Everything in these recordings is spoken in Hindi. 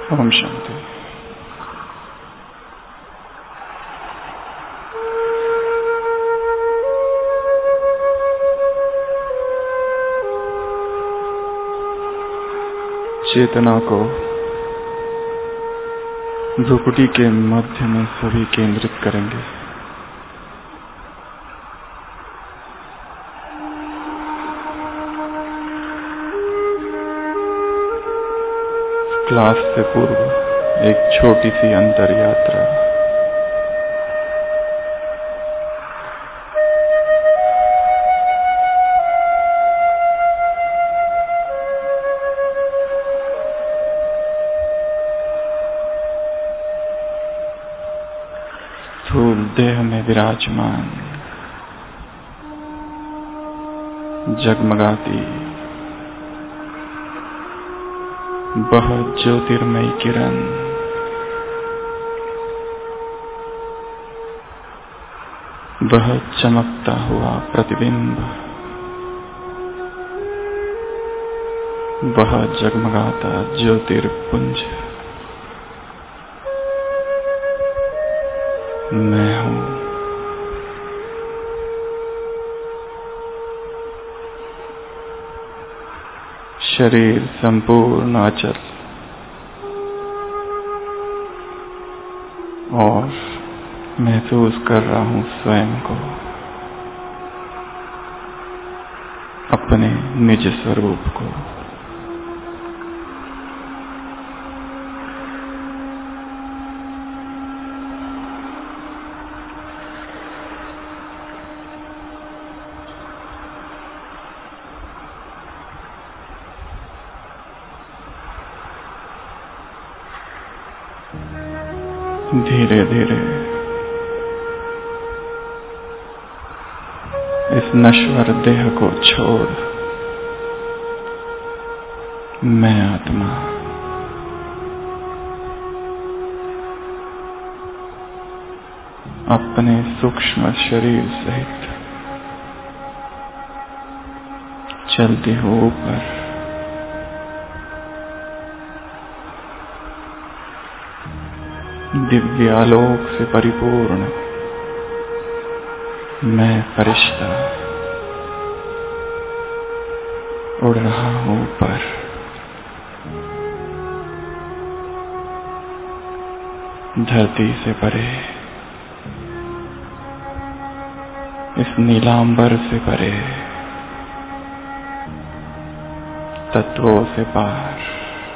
ओम शांति। चेतना को भ्रुकुटी के मध्य में सभी केंद्रित करेंगे। क्लास से पूर्व एक छोटी सी अंतर यात्रा। स्थूल देह में विराजमान जगमगाती वह ज्योतिर्मयी किरण वह चमकता हुआ प्रतिबिंब वह जगमगाता ज्योतिर्पुंज मैं हूं। शरीर संपूर्ण अचल और महसूस कर रहा हूं स्वयं को अपने निज स्वरूप को। धीरे धीरे इस नश्वर देह को छोड़ मैं आत्मा अपने सूक्ष्म शरीर सहित चलती हूँ ऊपर। दिव्य आलोक से परिपूर्ण मैं फरिश्ता उड़ रहा हूं ऊपर। धरती से परे, इस नीलांबर से परे, तत्वों से पार।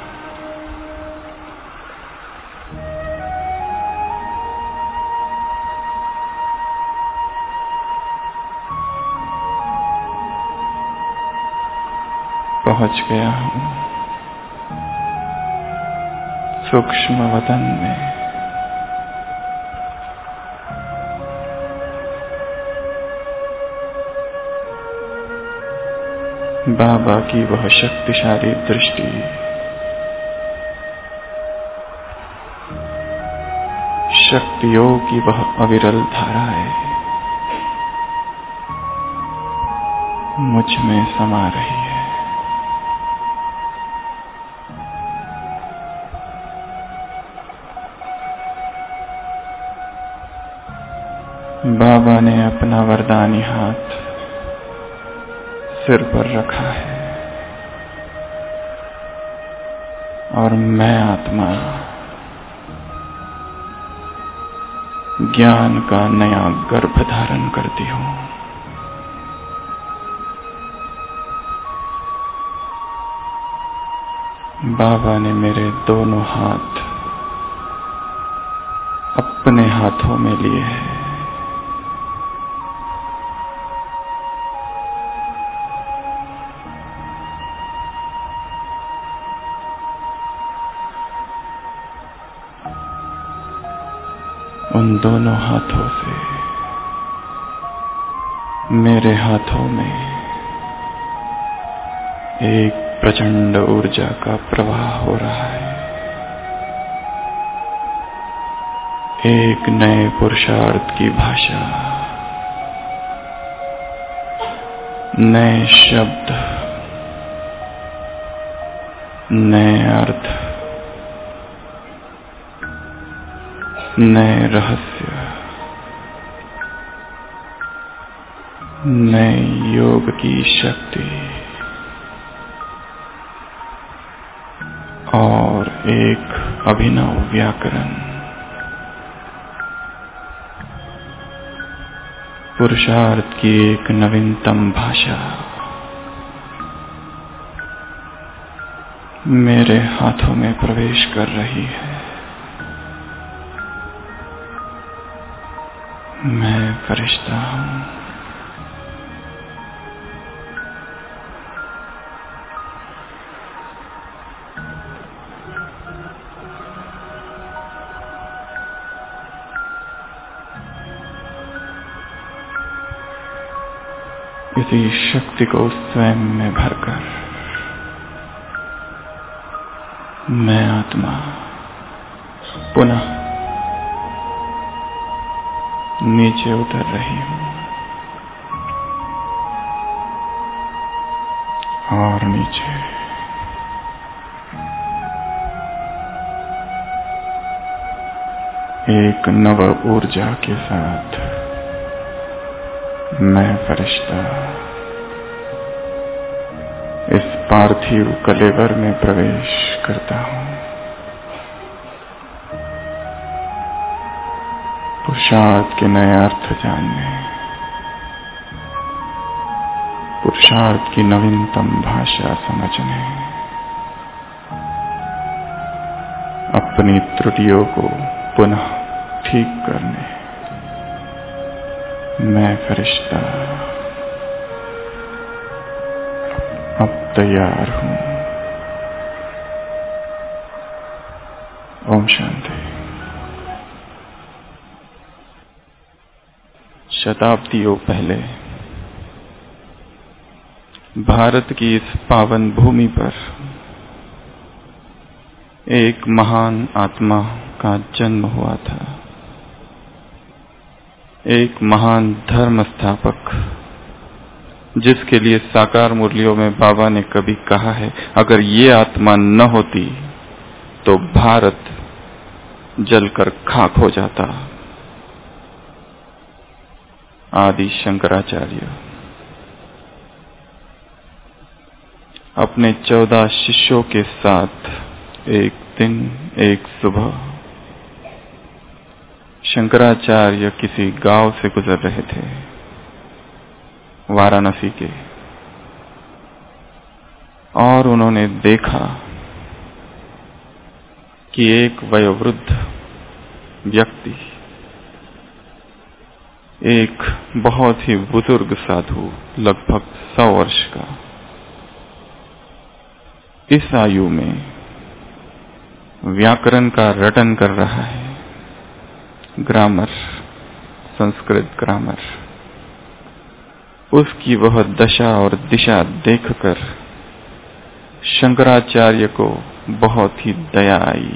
पहुंच गया हूं सूक्ष्म वतन में। बाबा की वह शक्तिशाली दृष्टि शक्तियों की वह अविरल धाराएं मुझ में समा रही है। बाबा ने अपना वरदानी हाथ सिर पर रखा है और मैं आत्मा ज्ञान का नया गर्भ धारण करती हूं। बाबा ने मेरे दोनों हाथ अपने हाथों में लिए हैं। उन दोनों हाथों से मेरे हाथों में एक प्रचंड ऊर्जा का प्रवाह हो रहा है। एक नए पुरुषार्थ की भाषा, नए शब्द, नए अर्थ नए रहस्य, नए योग की शक्ति और एक अभिनव व्याकरण, पुरुषार्थ की एक नवीनतम भाषा मेरे हाथों में प्रवेश कर रही है। मैं फरिश्ता हूँ। इसी शक्ति को स्वयं में भरकर मैं आत्मा पुनः नीचे उतर रही हूँ और नीचे एक नव ऊर्जा के साथ मैं फरिश्ता इस पार्थिव कलेवर में प्रवेश करता हूँ। पुरुषार्थ के नए अर्थ जानने, पुरुषार्थ की नवीनतम भाषा समझने, अपनी त्रुटियों को पुनः ठीक करने मैं फरिश्ता अब तैयार हूँ। ओम शांति। शताब्दियों पहले भारत की इस पावन भूमि पर एक महान आत्मा का जन्म हुआ था। एक महान धर्म स्थापक, जिसके लिए साकार मुरलियों में बाबा ने कभी कहा है, अगर ये आत्मा न होती तो भारत जलकर खाक हो जाता। आदि शंकराचार्य अपने 14 शिष्यों के साथ एक दिन एक सुबह शंकराचार्य किसी गांव से गुजर रहे थे, वाराणसी के, और उन्होंने देखा कि एक वयोवृद्ध व्यक्ति, एक बहुत ही बुजुर्ग साधु, लगभग 100 वर्ष का, इस आयु में व्याकरण का रटन कर रहा है, ग्रामर, संस्कृत ग्रामर। उसकी वह दशा और दिशा देखकर शंकराचार्य को बहुत ही दया आई।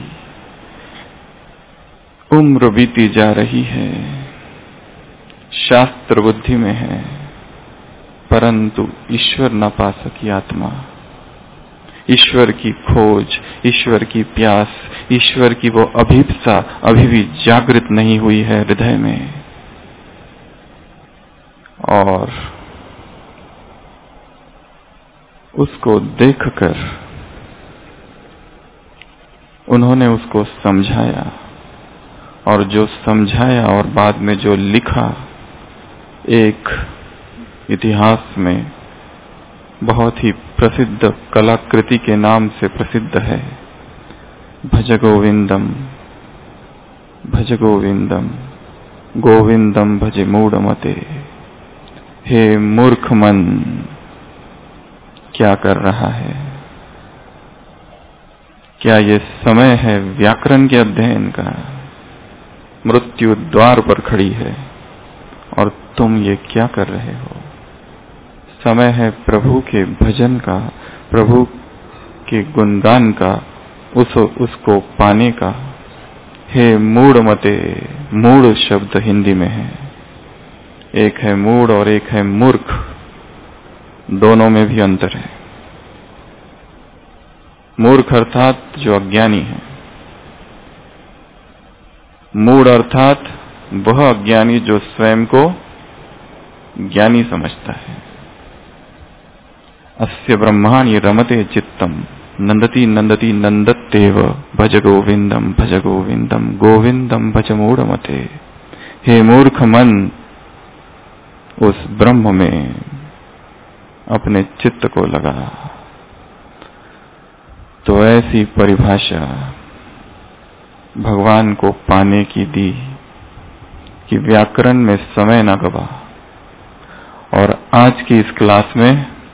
उम्र बीती जा रही है, शास्त्र बुद्धि में है, परंतु ईश्वर न पा सकी आत्मा, ईश्वर की खोज, ईश्वर की प्यास, ईश्वर की वो अभिप्सा अभी भी जागृत नहीं हुई है हृदय में। और उसको देखकर उन्होंने उसको समझाया, और जो समझाया और बाद में जो लिखा, एक इतिहास में बहुत ही प्रसिद्ध कलाकृति के नाम से प्रसिद्ध है, भज गोविंदम, भज गोविंदम, गोविंदम भजे मूढ़मते। हे मूर्ख मन, क्या कर रहा है? क्या ये समय है व्याकरण के अध्ययन का? मृत्यु द्वार पर खड़ी है और तुम ये क्या कर रहे हो? समय है प्रभु के भजन का, प्रभु के गुणगान का, उसको पाने का। हे मूढ़मते, मूढ़ शब्द हिंदी में है, एक है मूढ़ और एक है मूर्ख, दोनों में भी अंतर है। मूर्ख अर्थात जो अज्ञानी है, मूढ़ अर्थात वह अज्ञानी जो स्वयं को ज्ञानी समझता है। अस्य ब्रह्माणि रमते चित्तम नंदती नंदती नंदत्येव भज गोविंदम गोविंदम भज मूढ़मते। हे मूर्ख मन, उस ब्रह्म में अपने चित्त को लगा। तो ऐसी परिभाषा भगवान को पाने की दी कि व्याकरण में समय न गवा। और आज की इस क्लास में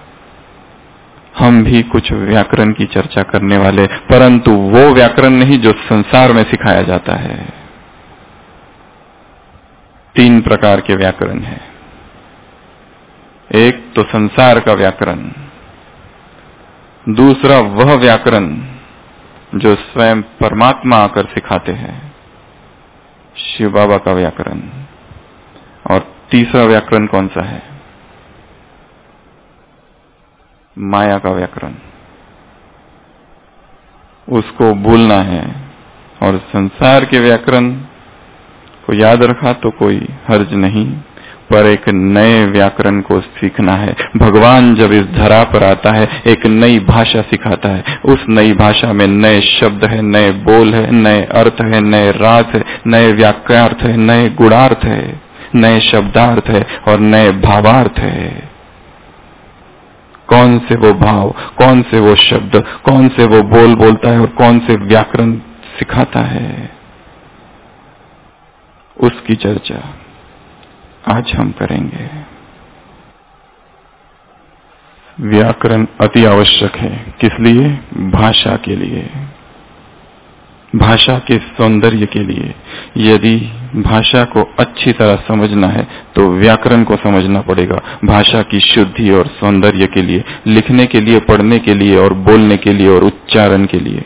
हम भी कुछ व्याकरण की चर्चा करने वाले, परंतु वो व्याकरण नहीं जो संसार में सिखाया जाता है। 3 प्रकार के व्याकरण हैं। एक तो संसार का व्याकरण, दूसरा वह व्याकरण जो स्वयं परमात्मा आकर सिखाते हैं, शिव बाबा का व्याकरण, और तीसरा व्याकरण कौन सा है? माया का व्याकरण। उसको भूलना है और संसार के व्याकरण को याद रखा तो कोई हर्ज नहीं, पर एक नए व्याकरण को सीखना है। भगवान जब इस धरा पर आता है एक नई भाषा सिखाता है। उस नई भाषा में नए शब्द है, नए बोल है, नए अर्थ है, नए रास है, नए व्याख्यार्थ है, नए गुणार्थ है, नए शब्दार्थ है और नए भावार्थ है। कौन से वो भाव, कौन से वो शब्द, कौन से वो बोल बोलता है और कौन से व्याकरण सिखाता है, उसकी चर्चा आज हम करेंगे। व्याकरण अति आवश्यक है। किस लिए? भाषा के लिए, भाषा के सौंदर्य के लिए। यदि भाषा को अच्छी तरह समझना है तो व्याकरण को समझना पड़ेगा। भाषा की शुद्धि और सौंदर्य के लिए, लिखने के लिए, पढ़ने के लिए और बोलने के लिए और उच्चारण के लिए।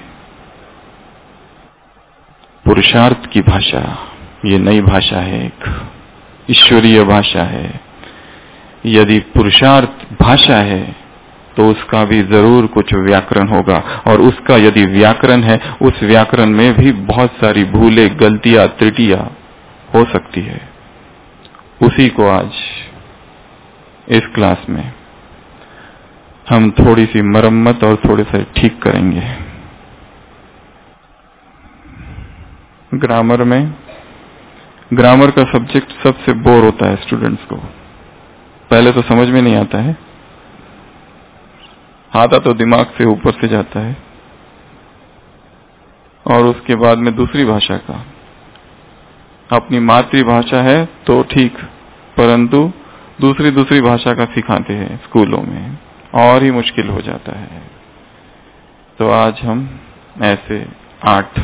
पुरुषार्थ की भाषा, ये नई भाषा है, एक ईश्वरीय भाषा है। यदि पुरुषार्थ भाषा है तो उसका भी जरूर कुछ व्याकरण होगा, और उसका यदि व्याकरण है, उस व्याकरण में भी बहुत सारी भूलें, गलतियां, त्रुटियां हो सकती है। उसी को आज इस क्लास में हम थोड़ी सी मरम्मत और थोड़े से ठीक करेंगे। ग्रामर का सब्जेक्ट सबसे बोर होता है स्टूडेंट्स को। पहले तो समझ में नहीं आता है, आता तो दिमाग से ऊपर से जाता है, और उसके बाद में दूसरी भाषा का, अपनी मातृभाषा है तो ठीक, परंतु दूसरी भाषा का सिखाते हैं स्कूलों में, और ही मुश्किल हो जाता है। तो आज हम ऐसे 8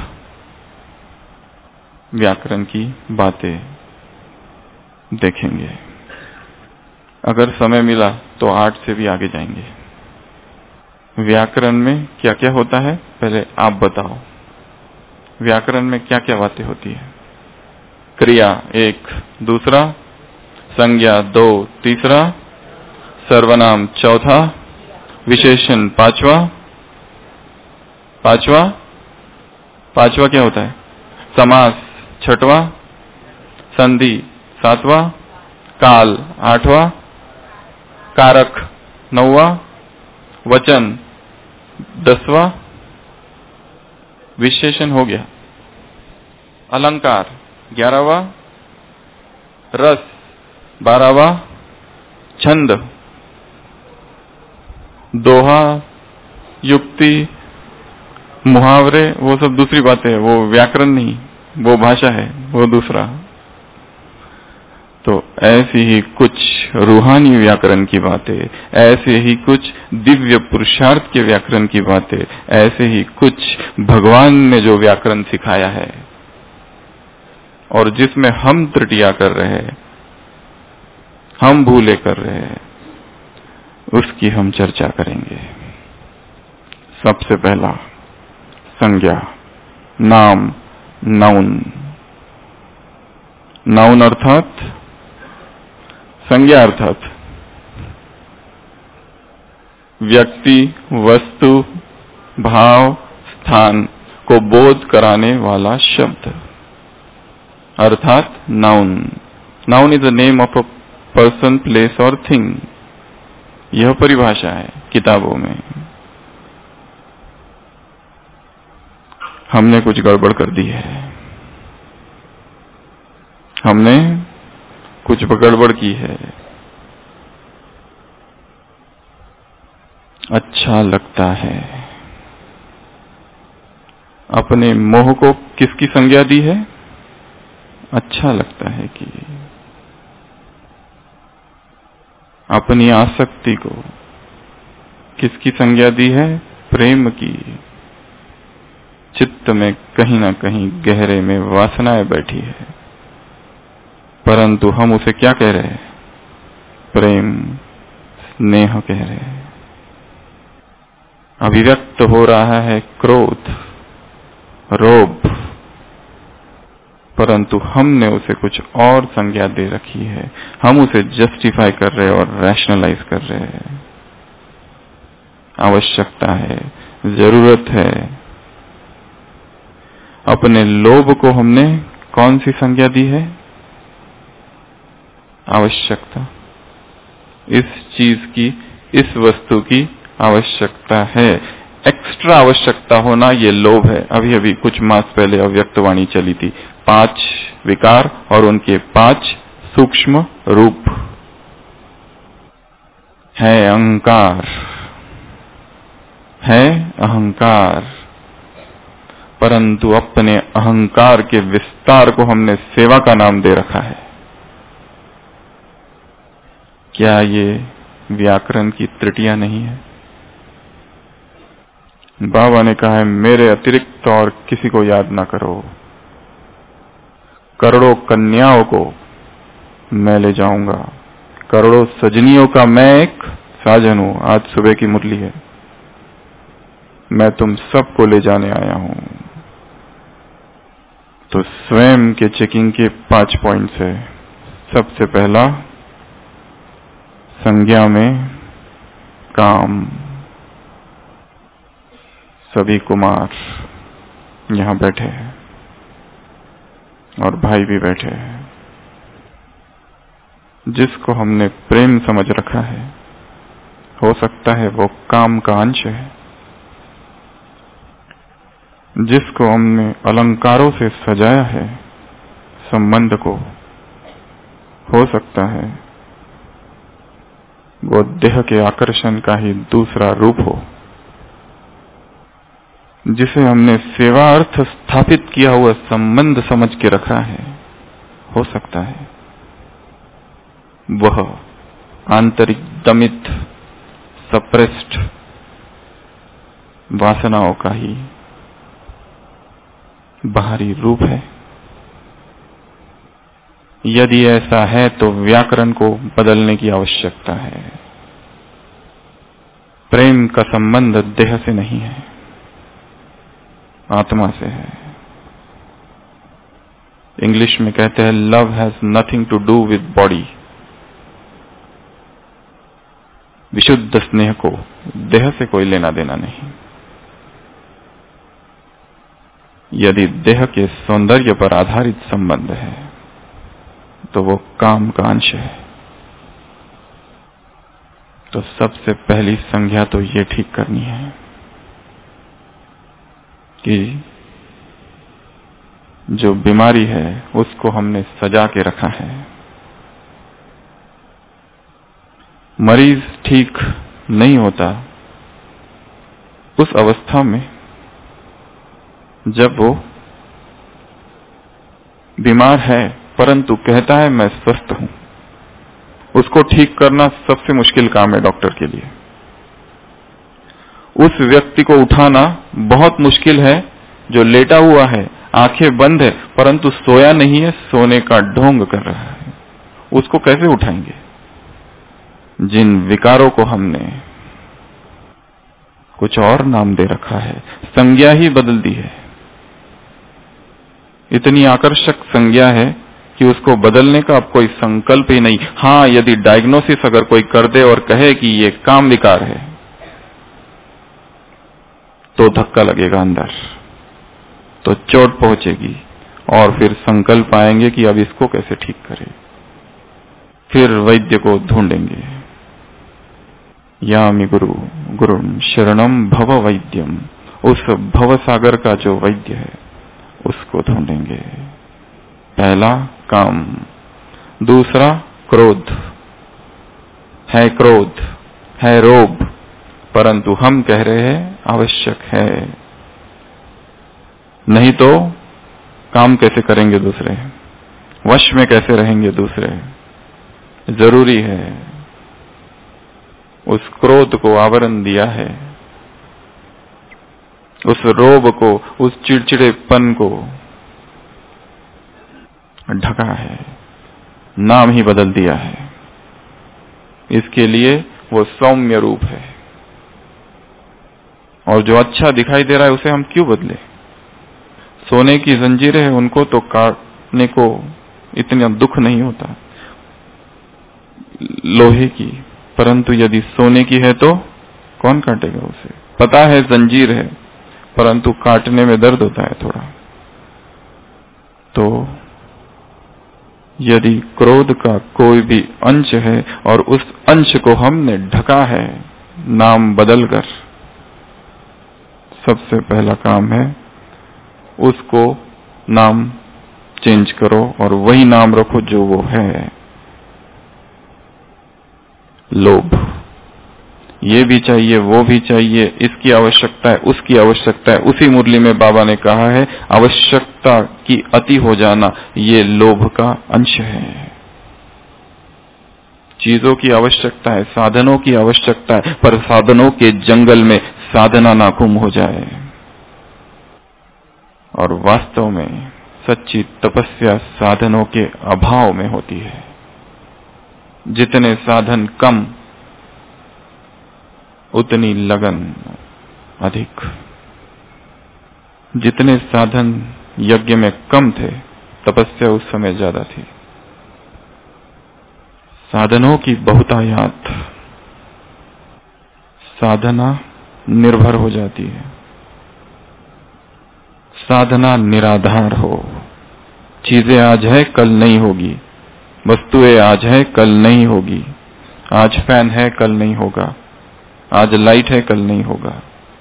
व्याकरण की बातें देखेंगे। अगर समय मिला तो 8 से भी आगे जाएंगे। व्याकरण में क्या क्या होता है पहले आप बताओ। व्याकरण में क्या क्या बातें होती है? क्रिया 1, दूसरा संज्ञा 2, तीसरा सर्वनाम 4, विशेषण 5वां क्या होता है? समास 6वां, संधि 7वां, काल 8वां, कारक 9वां, वचन 10वां, विशेषण हो गया, अलंकार 11वां, रस 12वां, छंद, दोहा, युक्ति, मुहावरे, वो सब दूसरी बातें है, वो व्याकरण नहीं, वो भाषा है, वो दूसरा। तो ऐसी ही कुछ रूहानी व्याकरण की बातें, ऐसे ही कुछ दिव्य पुरुषार्थ के व्याकरण की बातें, ऐसे ही कुछ भगवान ने जो व्याकरण सिखाया है और जिसमें हम त्रुटियां कर रहे हैं, हम भूले कर रहे हैं, उसकी हम चर्चा करेंगे। सबसे पहला संज्ञा, नाम, नाउन। नाउन अर्थात संज्ञा, अर्थात व्यक्ति, वस्तु, भाव, स्थान को बोध कराने वाला शब्द। अर्थात noun. Noun is the name of a person, place और थिंग। यह परिभाषा है किताबों में। हमने कुछ गड़बड़ कर दी है, हमने कुछ गड़बड़ की है। अच्छा लगता है। अपने मोह को किसकी संज्ञा दी है? अच्छा लगता है कि। अपनी आसक्ति को किसकी संज्ञा दी है? प्रेम की। चित्त में कहीं ना कहीं गहरे में वासनाएं बैठी है, परंतु हम उसे क्या कह रहे हैं? प्रेम, स्नेह कह रहे हैं। अभिव्यक्त हो रहा है क्रोध, रोब, परंतु हमने उसे कुछ और संज्ञा दे रखी है। हम उसे जस्टिफाई कर रहे और रैशनलाइज कर रहे हैं। आवश्यकता है, जरूरत है। अपने लोभ को हमने कौन सी संज्ञा दी है? आवश्यकता। इस चीज की, इस वस्तु की आवश्यकता है। एक्स्ट्रा आवश्यकता होना ये लोभ है। अभी अभी कुछ मास पहले अव्यक्त वाणी चली थी। 5 विकार और उनके 5 सूक्ष्म रूप है। अहंकार है, अहंकार। परंतु अपने अहंकार के विस्तार को हमने सेवा का नाम दे रखा है। क्या ये व्याकरण की त्रुटियां नहीं है? बाबा ने कहा है, मेरे अतिरिक्त और किसी को याद ना करो। करोड़ों कन्याओं को मैं ले जाऊंगा, करोड़ों सजनियों का मैं एक साजन हूं। आज सुबह की मुरली है, मैं तुम सबको ले जाने आया हूं। तो स्वयं के चेकिंग के 5 पॉइंट्स है। सबसे पहला, संज्ञा में काम। सभी कुमार यहां बैठे हैं और भाई भी बैठे हैं। जिसको हमने प्रेम समझ रखा है, हो सकता है वो काम का अंश है। जिसको हमने अलंकारों से सजाया है संबंध को, हो सकता है वो देह के आकर्षण का ही दूसरा रूप हो। जिसे हमने सेवा अर्थ स्थापित किया हुआ संबंध समझ के रखा है, हो सकता है वह आंतरिक दमित, सप्रेस्ड वासनाओं का ही बाहरी रूप है। यदि ऐसा है तो व्याकरण को बदलने की आवश्यकता है। प्रेम का संबंध देह से नहीं है, आत्मा से है। इंग्लिश में कहते हैं, love has nothing to do with body. विशुद्ध स्नेह को देह से कोई लेना देना नहीं। यदि देह के सौंदर्य पर आधारित संबंध है तो वो काम का अंश है। तो सबसे पहली संज्ञा तो ये ठीक करनी है कि जो बीमारी है उसको हमने सजा के रखा है। मरीज ठीक नहीं होता उस अवस्था में जब वो बीमार है परंतु कहता है मैं स्वस्थ हूं। उसको ठीक करना सबसे मुश्किल काम है डॉक्टर के लिए। उस व्यक्ति को उठाना बहुत मुश्किल है जो लेटा हुआ है, आंखें बंद है, परंतु सोया नहीं है, सोने का ढोंग कर रहा है। उसको कैसे उठाएंगे? जिन विकारों को हमने कुछ और नाम दे रखा है, संज्ञा ही बदल दी है। इतनी आकर्षक संज्ञा है कि उसको बदलने का अब कोई संकल्प ही नहीं। हाँ, यदि डायग्नोसिस अगर कोई कर दे और कहे कि ये काम विकार है तो धक्का लगेगा अंदर, तो चोट पहुंचेगी और फिर संकल्प आएंगे कि अब इसको कैसे ठीक करें। फिर वैद्य को ढूंढेंगे। यामि गुरुम शरणम भव वैद्यम, उस भव सागर का जो वैद्य है उसको ढूंढेंगे। पहला काम। दूसरा क्रोध है रोग, परंतु हम कह रहे हैं आवश्यक है, नहीं तो काम कैसे करेंगे दूसरे, वश में कैसे रहेंगे दूसरे। जरूरी है। उस क्रोध को आवरण दिया है, उस रोब को, उस चिड़चिड़ेपन को ढका है, नाम ही बदल दिया है। इसके लिए वो सौम्य रूप है। और जो अच्छा दिखाई दे रहा है उसे हम क्यों बदले। सोने की जंजीरें हैं, उनको तो काटने को इतना दुख नहीं होता लोहे की, परंतु यदि सोने की है तो कौन काटेगा उसे। पता है जंजीर है, परंतु काटने में दर्द होता है थोड़ा। तो यदि क्रोध का कोई भी अंश है और उस अंश को हमने ढका है नाम बदलकर, सबसे पहला काम है उसको नाम चेंज करो और वही नाम रखो जो वो है, लोभ। ये भी चाहिए, वो भी चाहिए, इसकी आवश्यकता है, उसकी आवश्यकता है। उसी मुरली में बाबा ने कहा है आवश्यकता की अति हो जाना ये लोभ का अंश है। चीजों की आवश्यकता है, साधनों की आवश्यकता है, पर साधनों के जंगल में साधना ना गुम हो जाए। और वास्तव में सच्ची तपस्या साधनों के अभाव में होती है। जितने साधन कम उतनी लगन अधिक। जितने साधन यज्ञ में कम थे तपस्या उस समय ज्यादा थी। साधनों की बहुतायात साधना निर्भर हो जाती है। साधना निराधार हो। चीजें आज है कल नहीं होगी, वस्तुएं आज है कल नहीं होगी। आज फैन है कल नहीं होगा, आज लाइट है कल नहीं होगा,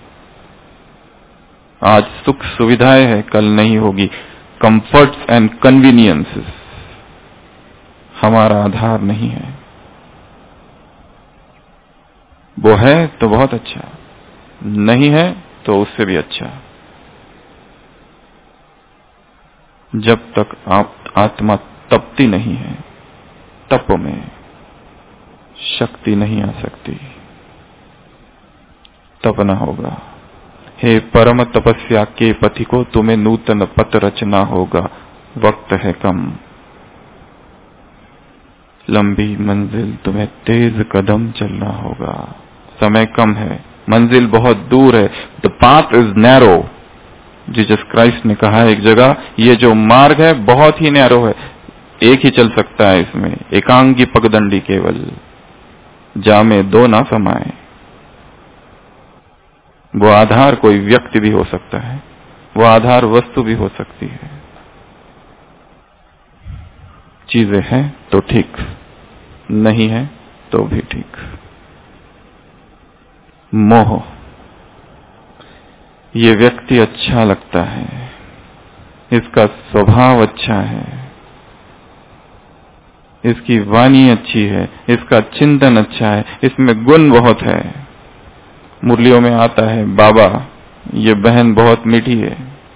आज सुख सुविधाएं है कल नहीं होगी। कंफर्ट्स एंड कन्वीनियंसेस हमारा आधार नहीं है। वो है तो बहुत अच्छा, नहीं है तो उससे भी अच्छा। जब तक आत्मा तपती नहीं है, तप में शक्ति नहीं आ सकती, तपना होगा। हे परम तपस्या के पथि को, तुम्हें नूतन पथ रचना होगा, वक्त है कम। लंबी मंजिल तुम्हें तेज कदम चलना होगा, समय कम है, मंजिल बहुत दूर है। The path is narrow. Jesus Christ ने कहा है एक जगह, ये जो मार्ग है बहुत ही नैरो है, एक ही चल सकता है इसमें, एकांगी पगदंडी केवल, जामे दो ना समाए। वो आधार कोई व्यक्ति भी हो सकता है, वो आधार वस्तु भी हो सकती है। चीजें हैं तो ठीक, नहीं है तो भी ठीक। मोह, ये व्यक्ति अच्छा लगता है, इसका स्वभाव अच्छा है, इसकी वाणी अच्छी है, इसका चिंतन अच्छा है, इसमें गुण बहुत है। मुरलियों में आता है, बाबा ये बहन बहुत मीठी है,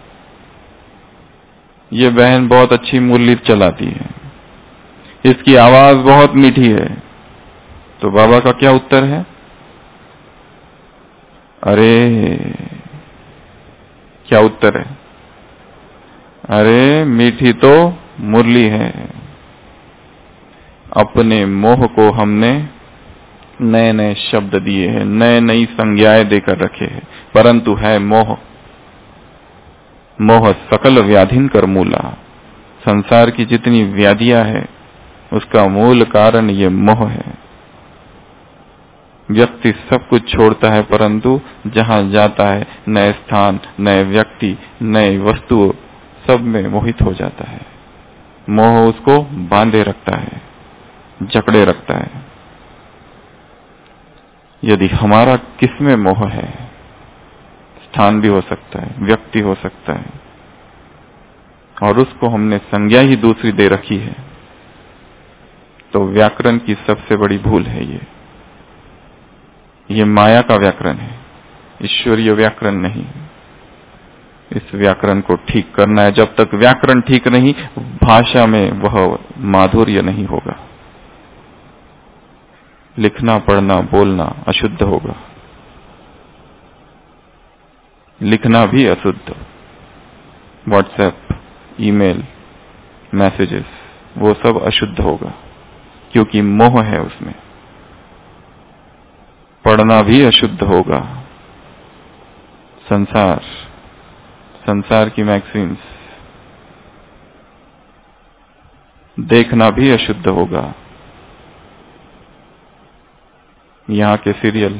ये बहन बहुत अच्छी मुरली चलाती है, इसकी आवाज बहुत मीठी है। तो बाबा का क्या उत्तर है? अरे क्या उत्तर है? अरे मीठी तो मुरली है। अपने मोह को हमने नए नए शब्द दिए हैं, नए नई संज्ञाएं देकर रखे हैं, परंतु है मोह। मोह सकल व्याधिन कर मूला। संसार की जितनी व्याधियां हैं उसका मूल कारण ये मोह है। व्यक्ति सब कुछ छोड़ता है, परंतु जहां जाता है नए स्थान, नए व्यक्ति, नए वस्तु सब में मोहित हो जाता है। मोह उसको बांधे रखता है, जकड़े रखता है। यदि हमारा किसमें मोह है, स्थान भी हो सकता है, व्यक्ति हो सकता है, और उसको हमने संज्ञा ही दूसरी दे रखी है, तो व्याकरण की सबसे बड़ी भूल है ये माया का व्याकरण है, ईश्वरीय व्याकरण नहीं। इस व्याकरण को ठीक करना है। जब तक व्याकरण ठीक नहीं, भाषा में वह माधुर्य नहीं होगा। लिखना, पढ़ना, बोलना अशुद्ध होगा, लिखना भी अशुद्ध। व्हाट्सएप, ईमेल, मैसेजेस, वो सब अशुद्ध होगा, क्योंकि मोह है उसमें। पढ़ना भी अशुद्ध होगा। संसार की मैगजीन्स देखना भी अशुद्ध होगा। यहाँ के सीरियल,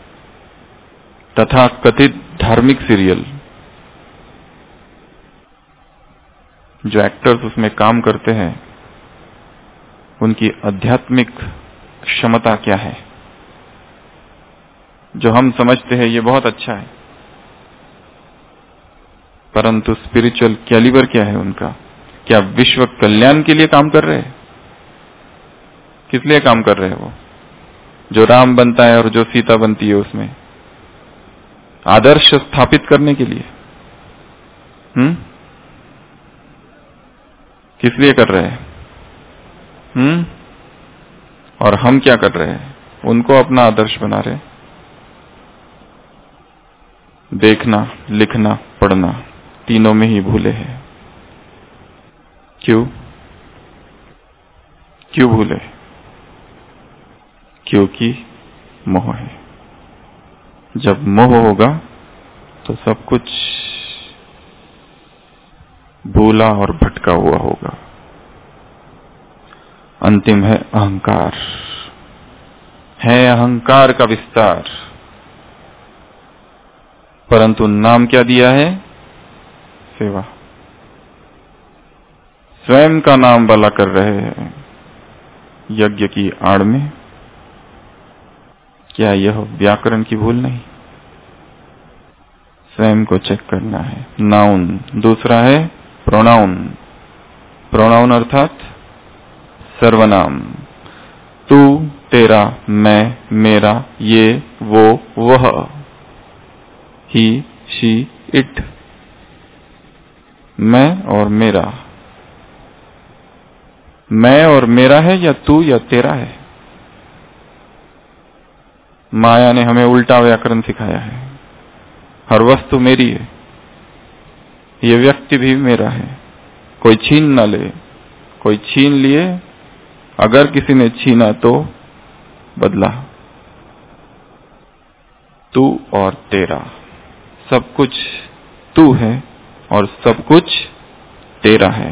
तथा कथित धार्मिक सीरियल, जो एक्टर्स उसमें काम करते हैं, उनकी आध्यात्मिक क्षमता क्या है? जो हम समझते हैं ये बहुत अच्छा है, परंतु स्पिरिचुअल कैलिबर क्या है उनका? क्या विश्व कल्याण के लिए काम कर रहे हैं? किस लिए काम कर रहे हैं वो? जो राम बनता है और जो सीता बनती है उसमें आदर्श स्थापित करने के लिए। किस लिए कर रहे हैं? और हम क्या कर रहे हैं? उनको अपना आदर्श बना रहे। देखना, लिखना, पढ़ना, तीनों में ही भूले हैं। क्यों भूले? क्योंकि मोह है। जब मोह होगा तो सब कुछ भूला और भटका हुआ होगा। अंतिम है अहंकार, है अहंकार का विस्तार। परंतु नाम क्या दिया है? सेवा। स्वयं का नाम वाला कर रहे हैं यज्ञ की आड़ में। क्या यह व्याकरण की भूल नहीं? स्वयं को चेक करना है। नाउन। दूसरा है प्रोनाउन। प्रोनाउन अर्थात सर्वनाम। तू, तेरा, मैं, मेरा, ये, वो, वह, ही, शी, इट। मैं और मेरा। मैं और मेरा है या तू या तेरा है? माया ने हमें उल्टा व्याकरण सिखाया है। हर वस्तु मेरी है, ये व्यक्ति भी मेरा है, कोई छीन ना ले। कोई छीन लिए, अगर किसी ने छीना तो बदला। तू और तेरा, सब कुछ तू है और सब कुछ तेरा है।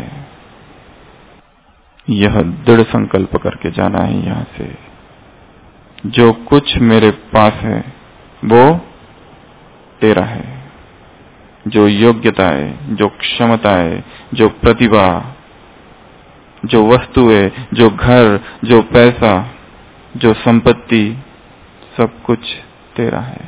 यह दृढ़ संकल्प करके जाना है यहां से। जो कुछ मेरे पास है वो तेरा है। जो योग्यता है, जो क्षमता है, जो प्रतिभा, जो वस्तुएं, जो घर, जो पैसा, जो संपत्ति, सब कुछ तेरा है।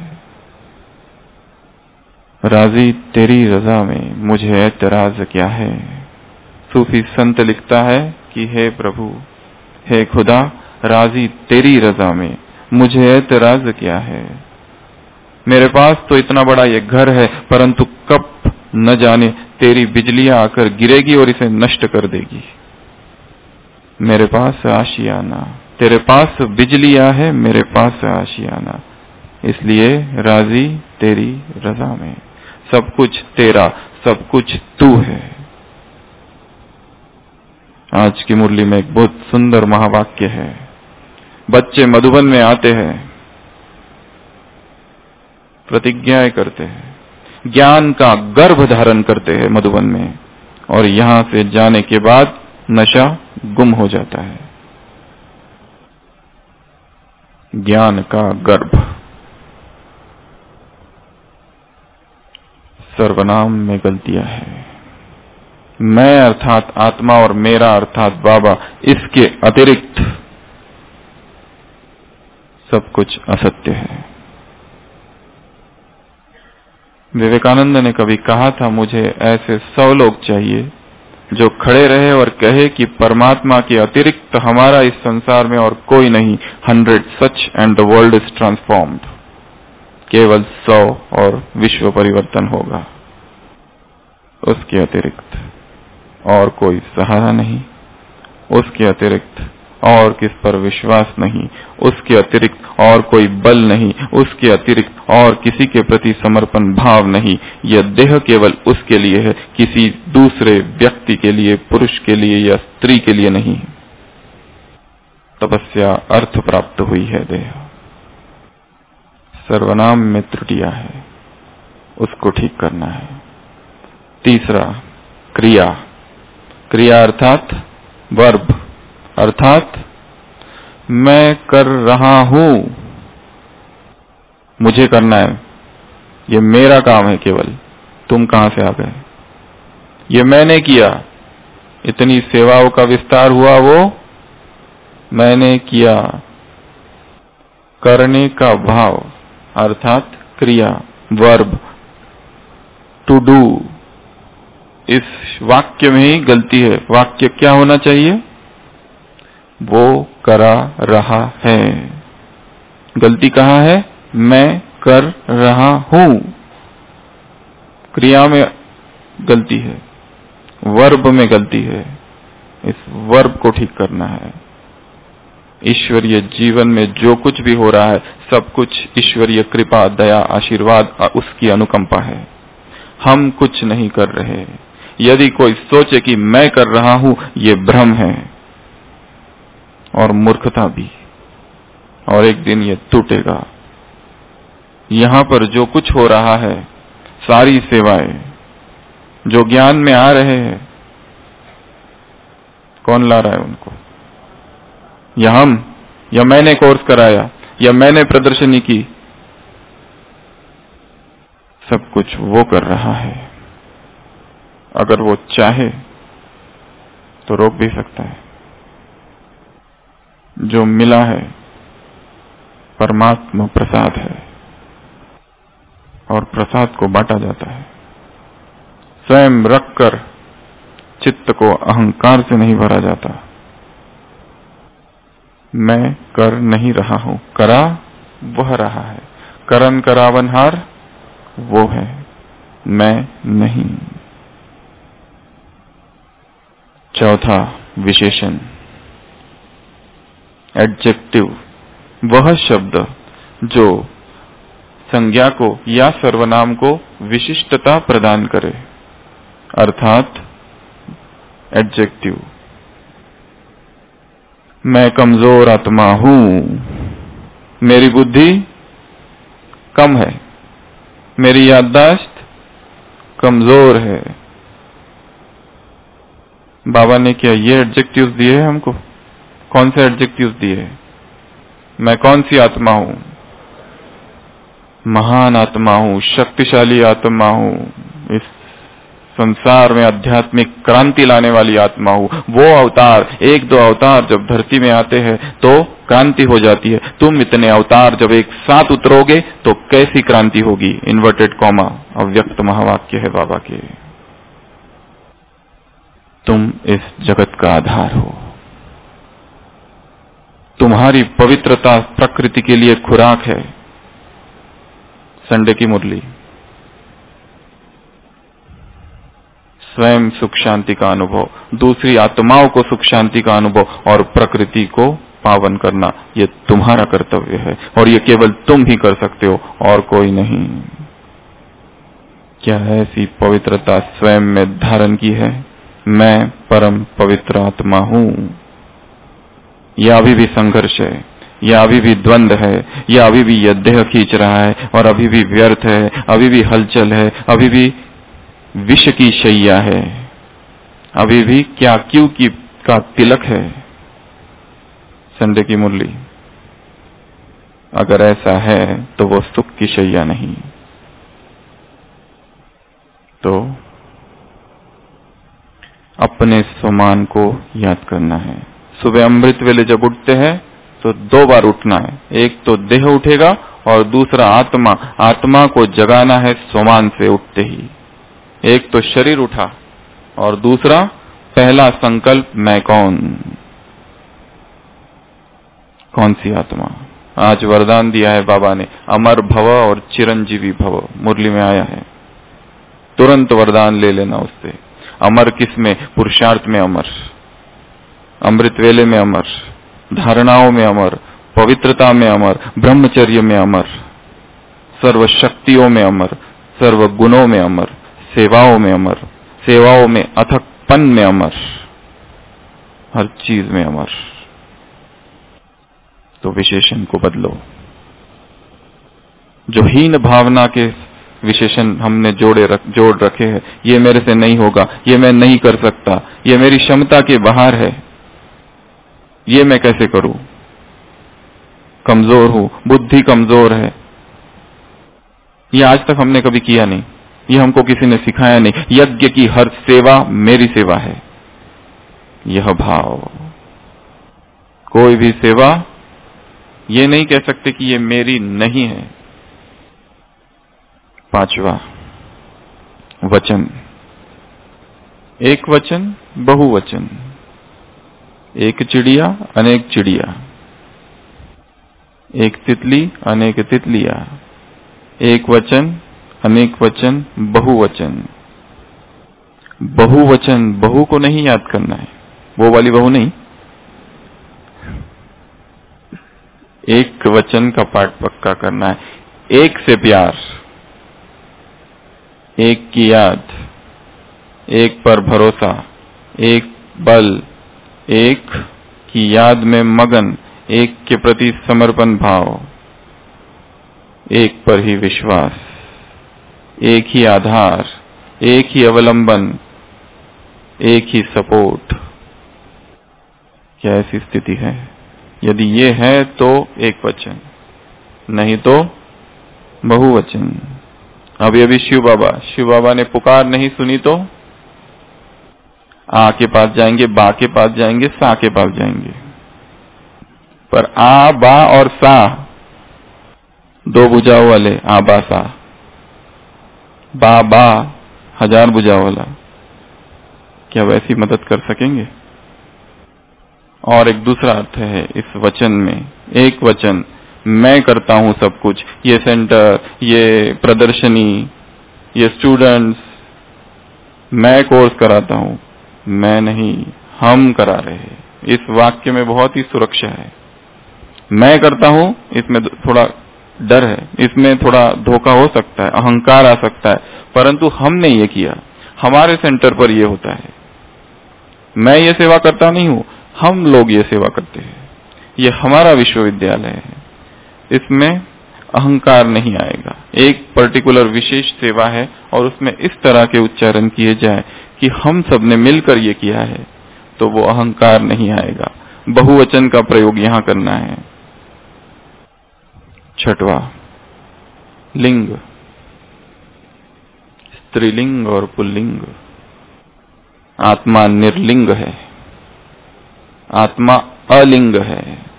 राजी तेरी रजा में मुझे एतराज क्या है। सूफी संत लिखता है कि हे प्रभु, हे खुदा, राजी तेरी रजा में मुझे एतराज क्या है। मेरे पास तो इतना बड़ा ये घर है, परंतु कब न जाने तेरी बिजलियां आकर गिरेगी और इसे नष्ट कर देगी। मेरे पास आशियाना, तेरे पास बिजलियां है, मेरे पास आशियाना, इसलिए राजी तेरी रजा में। सब कुछ तेरा, सब कुछ तू है। आज की मुरली में एक बहुत सुंदर महावाक्य है। बच्चे मधुबन में आते हैं, प्रतिज्ञाएं करते हैं, ज्ञान का गर्भ धारण करते हैं मधुबन में, और यहां से जाने के बाद नशा गुम हो जाता है। ज्ञान का गर्भ। सर्वनाम में गलतियां हैं। मैं अर्थात आत्मा और मेरा अर्थात बाबा, इसके अतिरिक्त सब कुछ असत्य है। विवेकानंद ने कभी कहा था, मुझे ऐसे 100 लोग चाहिए जो खड़े रहे और कहे कि परमात्मा के अतिरिक्त हमारा इस संसार में और कोई नहीं। 100 सच and the world is transformed. केवल 100 और विश्व परिवर्तन होगा। उसके अतिरिक्त और कोई सहारा नहीं, उसके अतिरिक्त और किस पर विश्वास नहीं, उसके अतिरिक्त और कोई बल नहीं, उसके अतिरिक्त और किसी के प्रति समर्पण भाव नहीं। यह देह केवल उसके लिए है, किसी दूसरे व्यक्ति के लिए, पुरुष के लिए या स्त्री के लिए नहीं। तपस्या अर्थ प्राप्त हुई है देह। सर्वनाम में त्रुटियां है, उसको ठीक करना है। तीसरा, क्रिया। क्रिया अर्थात वर्ब, अर्थात मैं कर रहा हूं, मुझे करना है, ये मेरा काम है केवल। तुम कहां से आ गए? ये मैंने किया, इतनी सेवाओं का विस्तार हुआ, वो मैंने किया। करने का भाव अर्थात क्रिया, वर्ब, टू डू। इस वाक्य में ही गलती है। वाक्य क्या होना चाहिए? वो करा रहा है। गलती कहाँ है? मैं कर रहा हूं। क्रिया में गलती है, वर्ब में गलती है। इस वर्ब को ठीक करना है। ईश्वरीय जीवन में जो कुछ भी हो रहा है, सब कुछ ईश्वरीय कृपा, दया, आशीर्वाद, उसकी अनुकंपा है। हम कुछ नहीं कर रहे। यदि कोई सोचे कि मैं कर रहा हूं, ये भ्रम है और मूर्खता भी, और एक दिन ये टूटेगा। यहां पर जो कुछ हो रहा है, सारी सेवाएं जो ज्ञान में आ रहे हैं, कौन ला रहा है उनको? या हम, या मैंने कोर्स कराया, या मैंने प्रदर्शनी की? सब कुछ वो कर रहा है। अगर वो चाहे तो रोक भी सकता है। जो मिला है परमात्मा प्रसाद है, और प्रसाद को बांटा जाता है। स्वयं रखकर चित्त को अहंकार से नहीं भरा जाता। मैं कर नहीं रहा हूं, करा वह रहा है। करन करावनहार वो है, मैं नहीं। चौथा विशेषण, एडजेक्टिव, वह शब्द जो संज्ञा को या सर्वनाम को विशिष्टता प्रदान करे, अर्थात एडजेक्टिव। मैं कमजोर आत्मा हूं, मेरी बुद्धि कम है, मेरी याददाश्त कमजोर है। बाबा ने क्या ये एडजेक्टिव्स दिए हैं हमको? कौन से एडजेक्टिव्स दिए हैं? मैं कौन सी आत्मा हूं? महान आत्मा हूं, शक्तिशाली आत्मा हूं, इस संसार में आध्यात्मिक क्रांति लाने वाली आत्मा हूं। वो अवतार, एक दो अवतार जब धरती में आते हैं तो क्रांति हो जाती है। तुम इतने अवतार जब एक साथ उतरोगे तो कैसी क्रांति होगी? इन्वर्टेड कॉमा, अव्यक्त महावाक्य है बाबा के। तुम इस जगत का आधार हो। तुम्हारी पवित्रता प्रकृति के लिए खुराक है। संडे की मुरली, स्वयं सुख शांति का अनुभव, दूसरी आत्माओं को सुख शांति का अनुभव और प्रकृति को पावन करना, ये तुम्हारा कर्तव्य है और ये केवल तुम ही कर सकते हो और कोई नहीं। क्या ऐसी पवित्रता स्वयं में धारण की है? मैं परम पवित्र आत्मा हूं। यह अभी भी संघर्ष है, यह अभी भी द्वंद्व है, यह अभी भी यह देह खींच रहा है और अभी भी व्यर्थ है, अभी भी हलचल है, अभी भी विष की शैया है, अभी भी क्या क्यों की का तिलक है। संडे की मुरली, अगर ऐसा है तो वो सुख की शैया नहीं। तो अपने स्वमान को याद करना है। सुबह अमृत वेले जब उठते हैं तो 2 बार उठना है। एक तो देह उठेगा और दूसरा आत्मा। आत्मा को जगाना है स्वमान से उठते ही। एक तो शरीर उठा और दूसरा पहला संकल्प, मैं कौन सी आत्मा। आज वरदान दिया है बाबा ने, अमर भव और चिरंजीवी भव, मुरली में आया है। तुरंत वरदान ले लेना उससे। अमर किस में? पुरुषार्थ में अमर, अमृत वेले में अमर, धारणाओं में अमर, पवित्रता में अमर, ब्रह्मचर्य में अमर, सर्व शक्तियों में अमर, सर्व गुणों में अमर, सेवाओं में अमर, सेवाओं में अथकपन में अमर, हर चीज में अमर। तो विशेषण को बदलो। जो हीन भावना के विशेषण हमने जोड़ रखे हैं, ये मेरे से नहीं होगा, ये मैं नहीं कर सकता, ये मेरी क्षमता के बाहर है, ये मैं कैसे करूं, कमजोर हूं, बुद्धि कमजोर है, ये आज तक हमने कभी किया नहीं, ये हमको किसी ने सिखाया नहीं। यज्ञ की हर सेवा मेरी सेवा है, यह भाव। कोई भी सेवा ये नहीं कह सकते कि ये मेरी नहीं है। 5वां वचन, एक वचन बहुवचन, एक चिड़िया अनेक चिड़िया, एक तितली अनेक तितलियां, एक वचन अनेक वचन बहुवचन। बहुवचन, बहु को नहीं याद करना है, वो वाली बहु नहीं, एक वचन का पाठ पक्का करना है। एक से प्यार, एक की याद, एक पर भरोसा, एक बल, एक की याद में मगन, एक के प्रति समर्पण भाव, एक पर ही विश्वास, एक ही आधार, एक ही अवलंबन, एक ही सपोर्ट। क्या ऐसी स्थिति है? यदि ये है तो एक वचन, नहीं तो बहुवचन। अभी अभी शिव बाबा ने पुकार नहीं सुनी तो आ के पास जाएंगे, बा के पास जाएंगे, सा के पास जाएंगे। पर आ, बा और सा 2 भुजाओं वाले, आ बा सा, बा 1000 भुजाओं वाला, क्या वैसी मदद कर सकेंगे? और एक दूसरा अर्थ है इस वचन में, एक वचन, मैं करता हूं सब कुछ, ये सेंटर, ये प्रदर्शनी, ये स्टूडेंट्स, मैं कोर्स कराता हूं, मैं नहीं, हम करा रहे हैं। इस वाक्य में बहुत ही सुरक्षा है। मैं करता हूं, इसमें थोड़ा डर है, इसमें थोड़ा धोखा हो सकता है, अहंकार आ सकता है, परंतु हमने ये किया, हमारे सेंटर पर ये होता है। मैं ये सेवा करता नहीं हूं, हम लोग ये सेवा करते हैं, ये हमारा विश्वविद्यालय है, इसमें अहंकार नहीं आएगा। एक पर्टिकुलर विशेष सेवा है और उसमें इस तरह के उच्चारण किए जाए कि हम सब ने मिलकर ये किया है, तो वो अहंकार नहीं आएगा। बहुवचन का प्रयोग यहां करना है। 6वां लिंग, स्त्रीलिंग और पुल्लिंग। आत्मा निर्लिंग है, आत्मा अलिंग है।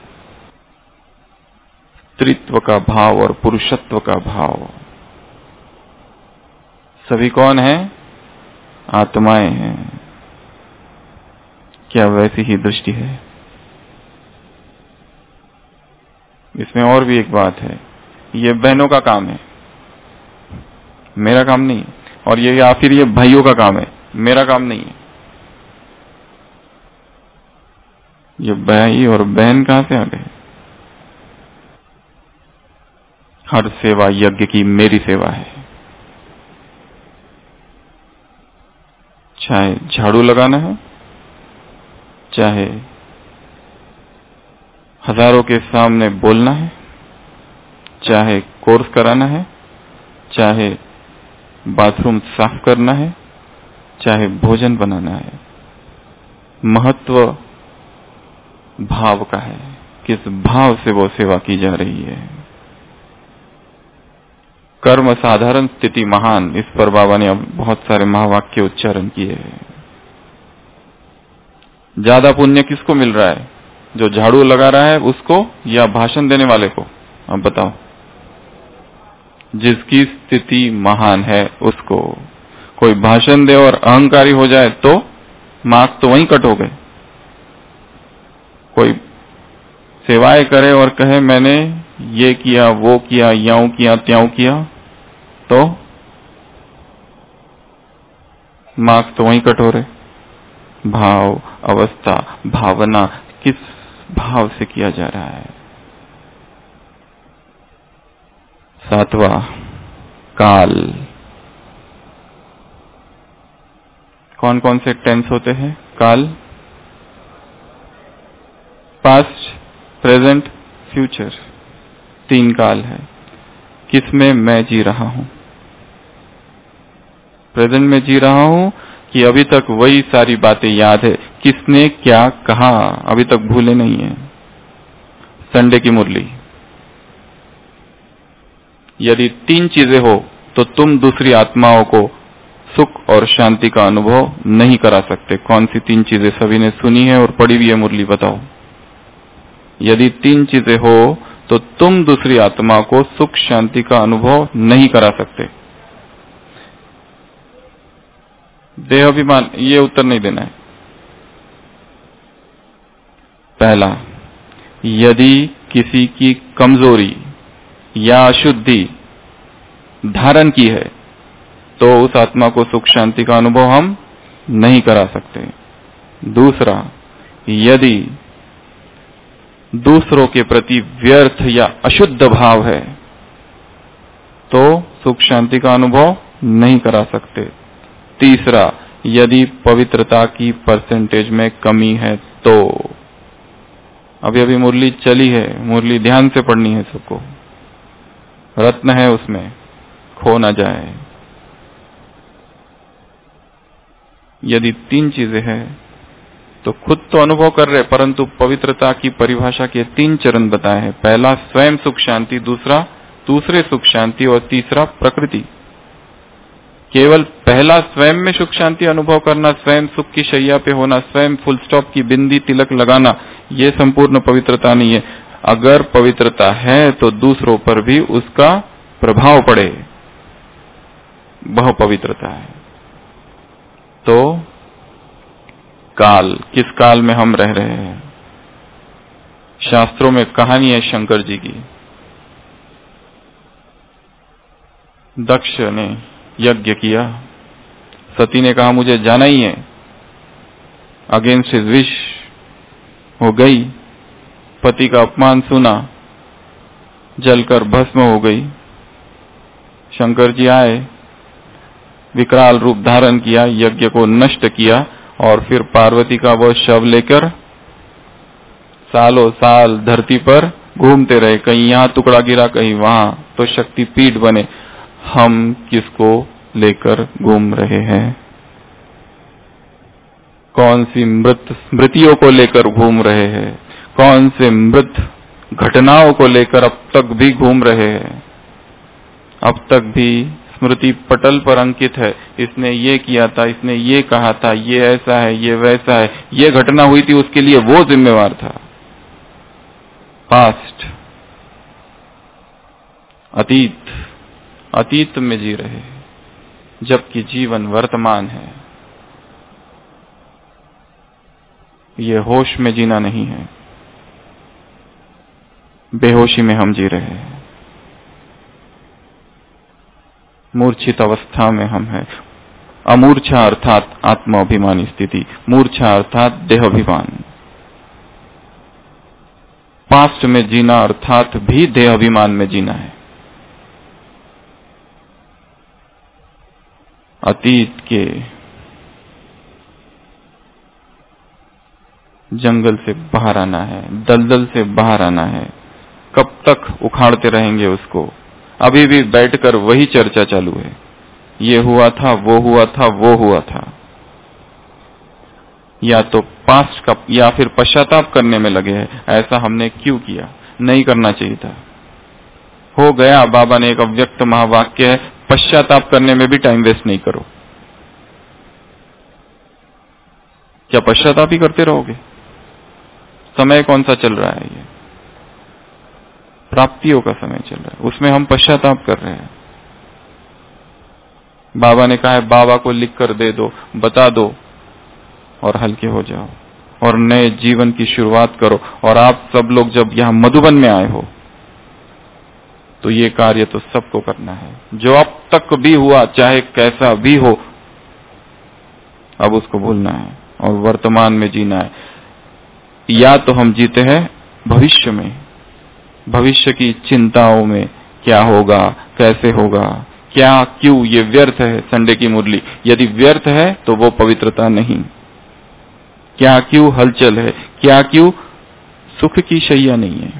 स्त्रीत्व का भाव और पुरुषत्व का भाव, सभी कौन है? आत्माएं हैं। क्या वैसी ही दृष्टि है? इसमें और भी एक बात है, ये बहनों का काम है, मेरा काम नहीं, और ये या फिर ये भाइयों का काम है, मेरा काम नहीं है। ये भाई और बहन कहां से आ गए? हर सेवा यज्ञ की मेरी सेवा है। चाहे झाड़ू लगाना है, चाहे हजारों के सामने बोलना है, चाहे कोर्स कराना है, चाहे बाथरूम साफ करना है, चाहे भोजन बनाना है, महत्व भाव का है, किस भाव से वो सेवा की जा रही है। कर्म साधारण, स्थिति महान, इस पर बाबा ने अब बहुत सारे महावाक्य उच्चारण किए हैं। ज्यादा पुण्य किसको मिल रहा है? जो झाड़ू लगा रहा है उसको या भाषण देने वाले को? अब बताओ। जिसकी स्थिति महान है उसको। कोई भाषण दे और अहंकारी हो जाए तो मार्क्स तो वहीं कट हो गए। कोई सेवाएं करे और कहे मैंने ये किया, वो किया, याऊ किया, त्यों किया, तो मार्क्स तो वहीं कट हो रहे। भाव, अवस्था, भावना किस भाव से किया जा रहा है। 7वां काल। कौन कौन से टेंस होते हैं? काल, पास्ट, प्रेजेंट, फ्यूचर, 3 काल है। किसमें मैं जी रहा हूं? प्रेजेंट में जी रहा हूं कि अभी तक वही सारी बातें याद है? किसने क्या कहा अभी तक भूले नहीं है? संडे की मुरली। यदि 3 चीजें हो तो तुम दूसरी आत्माओं को सुख और शांति का अनुभव नहीं करा सकते। कौन सी 3 चीजें? सभी ने सुनी है और पढ़ी भी है मुरली, बताओ। यदि 3 चीजें हो तो तुम दूसरी आत्मा को सुख शांति का अनुभव नहीं करा सकते। देहाभिमान, ये उत्तर नहीं देना है। पहला, यदि किसी की कमजोरी या अशुद्धि धारण की है तो उस आत्मा को सुख शांति का अनुभव हम नहीं करा सकते। दूसरा, यदि दूसरों के प्रति व्यर्थ या अशुद्ध भाव है तो सुख शांति का अनुभव नहीं करा सकते। तीसरा, यदि पवित्रता की परसेंटेज में कमी है तो। अभी अभी मुरली चली है, मुरली ध्यान से पढ़नी है सबको, रत्न है उसमें, खो ना जाए। यदि 3 चीजें हैं तो खुद तो अनुभव कर रहे, परंतु पवित्रता की परिभाषा के 3 चरण बताए हैं। पहला स्वयं सुख शांति, दूसरा दूसरे सुख शांति और तीसरा प्रकृति। केवल पहला स्वयं में सुख शांति अनुभव करना, स्वयं सुख की शैया पे होना, स्वयं फुल स्टॉप की बिंदी तिलक लगाना, ये संपूर्ण पवित्रता नहीं है। अगर पवित्रता है तो दूसरों पर भी उसका प्रभाव पड़े, वह पवित्रता है। तो काल, किस काल में हम रह रहे हैं? शास्त्रों में कहानी है शंकर जी की। दक्ष ने यज्ञ किया, सती ने कहा मुझे जाना ही है, अगेंस्ट हिज विश हो गई, पति का अपमान सुना, जलकर भस्म हो गई। शंकर जी आए, विकराल रूप धारण किया, यज्ञ को नष्ट किया और फिर पार्वती का वह शव लेकर सालों साल धरती पर घूमते रहे, कहीं यहाँ टुकड़ा गिरा कहीं वहां, तो शक्तिपीठ बने। हम किसको लेकर घूम रहे हैं? कौन सी मृत स्मृतियों को लेकर घूम रहे हैं? कौन से मृत घटनाओं को लेकर अब तक भी घूम रहे हैं? अब तक भी स्मृति पटल पर अंकित है, इसने ये किया था, इसने ये कहा था, ये ऐसा है, ये वैसा है, ये घटना हुई थी, उसके लिए वो जिम्मेवार था। पास्ट, अतीत, अतीत में जी रहे, जबकि जीवन वर्तमान है। ये होश में जीना नहीं है, बेहोशी में हम जी रहे हैं। मूर्छित अवस्था में हम हैं। अमूर्छा अर्थात आत्माभिमानी स्थिति, मूर्छा अर्थात देहाभिमान। पास्ट में जीना अर्थात भी देहाभिमान में जीना है। अतीत के जंगल से बाहर आना है, दलदल से बाहर आना है। कब तक उखाड़ते रहेंगे उसको? अभी भी बैठकर वही चर्चा चालू है, ये हुआ था, वो हुआ था, वो हुआ था। या तो पास्ट का या फिर पश्चाताप करने में लगे हैं, ऐसा हमने क्यों किया, नहीं करना चाहिए था। हो गया, बाबा ने एक अव्यक्त महावाक्य है, पश्चाताप करने में भी टाइम वेस्ट नहीं करो। क्या पश्चाताप ही करते रहोगे? समय कौन सा चल रहा है? ये प्राप्तियों का समय चल रहा है, उसमें हम पश्चाताप कर रहे हैं। बाबा ने कहा है बाबा को लिख कर दे दो, बता दो और हल्के हो जाओ और नए जीवन की शुरुआत करो। और आप सब लोग जब यहाँ मधुबन में आए हो तो ये कार्य तो सबको करना है। जो अब तक भी हुआ चाहे कैसा भी हो, अब उसको भूलना है और वर्तमान में जीना है। या तो हम जीते हैं भविष्य में, भविष्य की चिंताओं में, क्या होगा, कैसे होगा, क्या क्यों, ये व्यर्थ है संडे की मुरली। यदि व्यर्थ है तो वो पवित्रता नहीं। क्या क्यों हलचल है, क्या क्यों सुख की शैया नहीं है।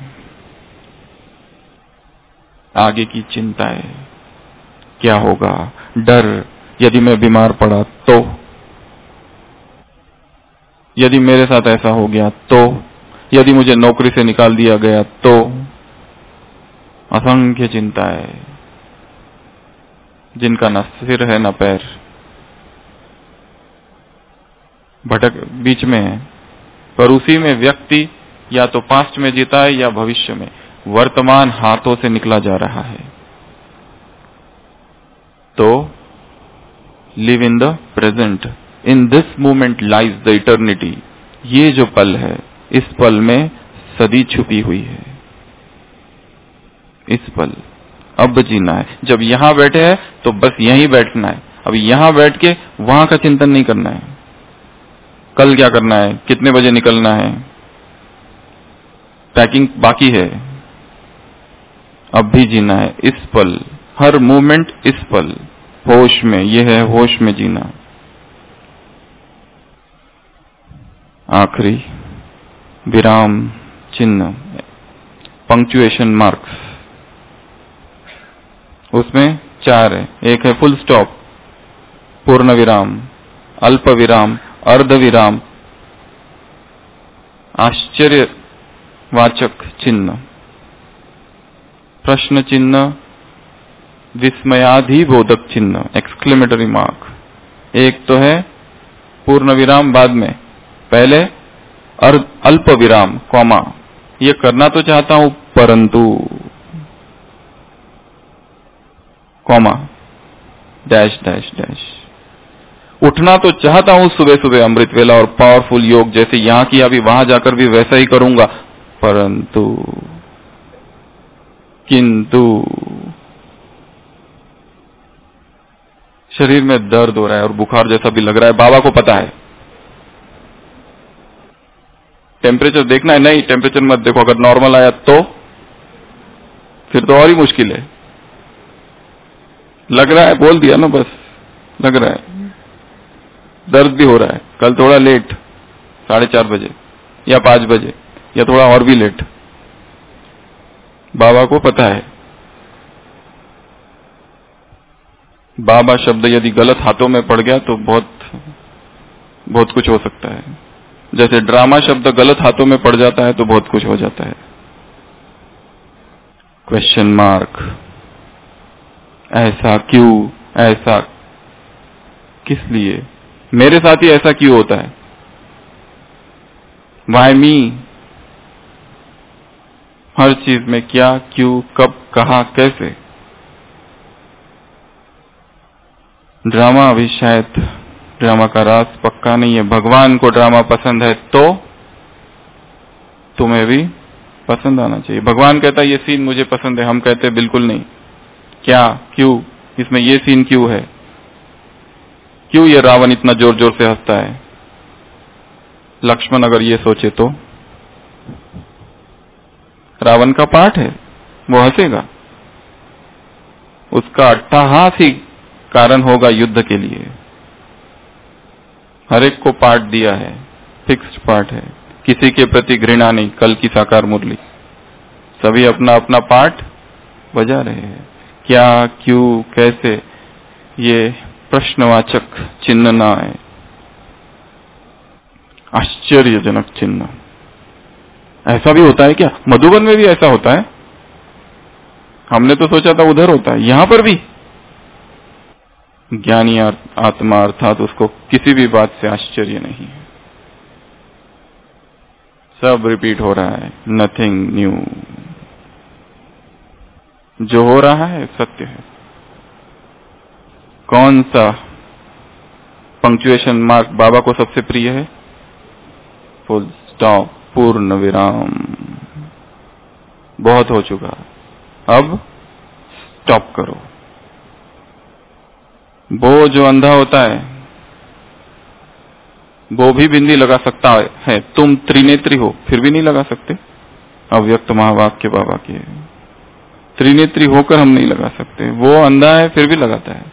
आगे की चिंता है, क्या होगा, डर, यदि मैं बीमार पड़ा तो, यदि मेरे साथ ऐसा हो गया तो, यदि मुझे नौकरी से निकाल दिया गया तो, असंख्य चिंता है जिनका न सिर है न पैर, भटक बीच में है। पर उसी में व्यक्ति या तो पास्ट में जीता है या भविष्य में, वर्तमान हाथों से निकला जा रहा है। तो live in the present, in this moment lies the eternity. ये जो पल है, इस पल में सदी छुपी हुई है। इस पल अब जीना है। जब यहां बैठे हैं तो बस यहीं बैठना है। अब यहां बैठ के वहां का चिंतन नहीं करना है, कल क्या करना है, कितने बजे निकलना है, पैकिंग बाकी है। अब भी जीना है इस पल, हर मोमेंट इस पल, होश में। यह है होश में जीना। आखिरी विराम चिन्ह, पंक्चुएशन मार्क्स, उसमें 4 है। एक है फुल स्टॉप, पूर्ण विराम, अल्प विराम, अर्ध विराम, आश्चर्यवाचक चिन्ह, प्रश्न चिन्ह, विस्मयाधिबोधक चिन्ह, एक्सक्लेमेटरी मार्क। एक तो है पूर्ण विराम बाद में, पहले अल्प विराम कॉमा। ये करना तो चाहता हूं परंतु कॉमा डैश डैश डैश। उठना तो चाहता हूं सुबह सुबह अमृत वेला और पावरफुल योग जैसे यहां किया, अभी वहां जाकर भी वैसा ही करूंगा, परंतु किंतु शरीर में दर्द हो रहा है और बुखार जैसा भी लग रहा है। बाबा को पता है। टेम्परेचर देखना है, नहीं टेम्परेचर मत देखो, अगर नॉर्मल आया तो फिर तो और ही मुश्किल है। लग रहा है, बोल दिया ना, बस लग रहा है, दर्द भी हो रहा है। कल थोड़ा लेट, 4:30 बजे या 5 बजे या थोड़ा और भी लेट। बाबा को पता है। बाबा शब्द यदि गलत हाथों में पड़ गया तो बहुत कुछ हो सकता है। जैसे ड्रामा शब्द गलत हाथों में पड़ जाता है तो बहुत कुछ हो जाता है। क्वेश्चन मार्क, ऐसा क्यों, ऐसा किस लिए, मेरे साथ ही ऐसा क्यों होता है, वाई मी। हर चीज में क्या, क्यों, कब, कहां, कैसे। ड्रामा अभी शायद ड्रामा का राज पक्का नहीं है। भगवान को ड्रामा पसंद है तो तुम्हें भी पसंद आना चाहिए। भगवान कहता है ये सीन मुझे पसंद है, हम कहते हैं बिल्कुल नहीं। क्या, क्यों, इसमें ये सीन क्यों है, क्यों ये रावण इतना जोर जोर से हंसता है। लक्ष्मण अगर ये सोचे तो रावण का पाठ है, वो हंसेगा, उसका अट्टहास ही कारण होगा युद्ध के लिए। हर एक को पाठ दिया है, फिक्स्ड पाठ है, किसी के प्रति घृणा नहीं। कल की साकार मुरली, सभी अपना अपना पाठ बजा रहे हैं। क्या, क्यों, कैसे, ये प्रश्नवाचक चिन्ह ना है, आश्चर्यजनक चिन्ह। ऐसा भी होता है क्या? मधुबन में भी ऐसा होता है? हमने तो सोचा था उधर होता है, यहां पर भी। ज्ञानी आत्मा अर्थात उसको किसी भी बात से आश्चर्य नहीं है। सब रिपीट हो रहा है, नथिंग न्यू। जो हो रहा है सत्य है। कौन सा पंक्चुएशन मार्क बाबा को सबसे प्रिय है? फुल स्टॉप, पूर्ण विराम। बहुत हो चुका, अब स्टॉप करो। वो जो अंधा होता है वो भी बिंदी लगा सकता है, तुम त्रिनेत्री हो फिर भी नहीं लगा सकते। अव्यक्त महावाक्य बाबा के, त्रिनेत्री होकर हम नहीं लगा सकते। वो अंधा है फिर भी लगाता है।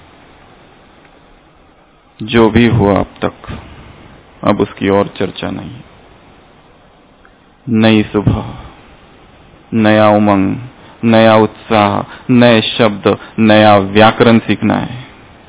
जो भी हुआ अब तक, अब उसकी और चर्चा नहीं। नई सुबह, नया उमंग, नया उत्साह, नए शब्द, नया व्याकरण सीखना है।